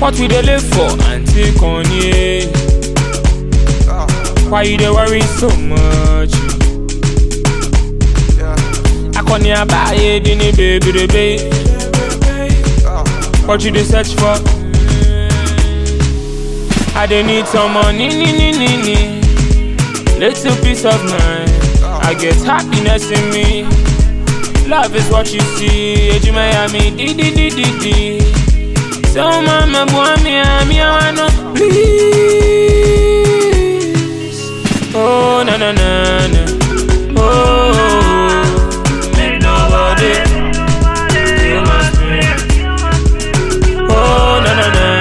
What we dey live for? Auntie Connie. Why you dey worry so much? I can't hear about it, didn't baby. What you dey search for? I dey need some money, little peace of mind. I get happiness in me. Love is what you see. Eji Miami, di. So mama, boy, me, I wanna please. Oh, na. Oh, make nobody. You must be. Oh, na.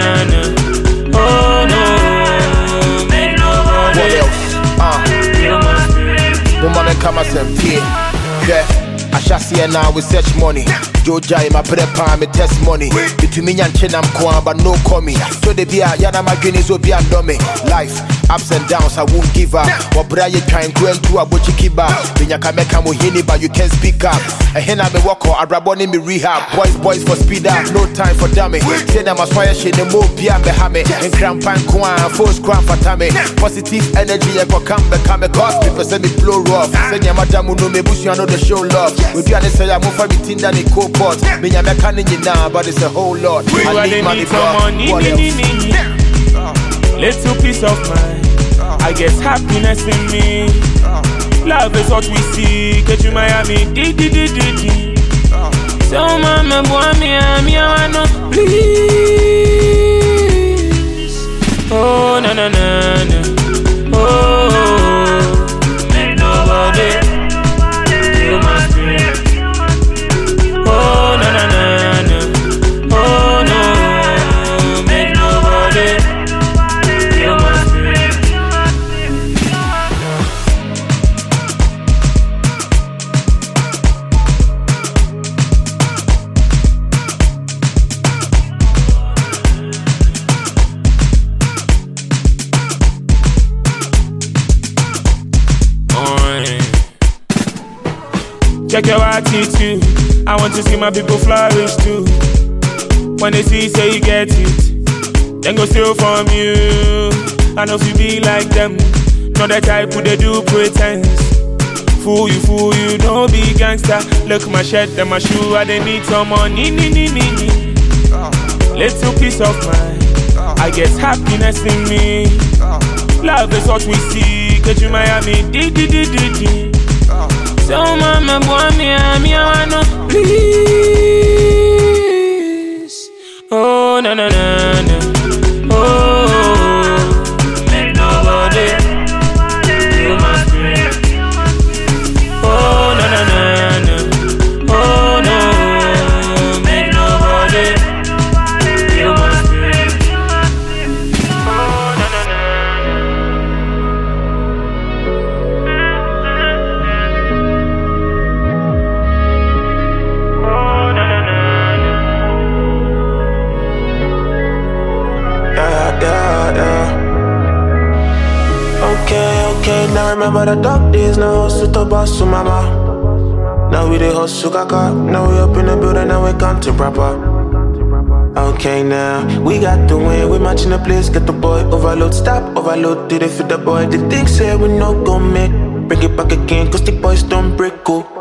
Oh, no. Make nobody. What else? You must be. Woman, come and say, yeah. I shall see her now with such money. Joja in my bread palm, me test money. Between me and Chenam Kwan, but no coming. So they be a yana my guineas will be a dummy. Life, ups and downs, I won't give up. Or Brian trying to enter a butcher kiba. When you can make a mohini, but you can't speak up. A hen I'm a walker, I rabon me rehab. Boys for speed up, no time for dummy. Then I'm a fire shit, the move beyond the hammer. And cramp and Kwan, force cramp for Tammy. Positive energy, I go come back, cause people say me blow rough. Say, yeah, madam, no me bush, you know the show love. We be honest, I'm more for me, Tinder, they cope. Me a mechanic now, but it's a whole lot. I need money, little peace of mind. I get happiness in me. Love is what we see. Get you Miami, di. So mama, boy, me, I wanna please. Oh, na. Oh, make nobody. You must be. Oh, na. Oh, no. Make nobody. You must be. Check your attitude. I want to see my people flourish too. When they see, say you get it, then go steal from you. I know if you be like them, not the type who they do pretense. Fool you, don't be gangster. Look my shirt and my shoe, I they need some money, little peace of mind. I get happiness in me. Love is what we see. Get you Miami, di. So mama, boy, me, I wanna please. Oh, na. Oh, make nobody. You must be. Oh, na. Oh, no. Make nobody. You must be. Oh, na. Okay, now remember the dark days, now hustle to boss to mama. Now we the hustle kaka, now we up in the building, now we counting proper. Okay, now we got the win, we matching the place, get the boy overload, stop, overload, did it fit the boy, the thing say we no go make. Bring it back again, cause the boys don't break, cool.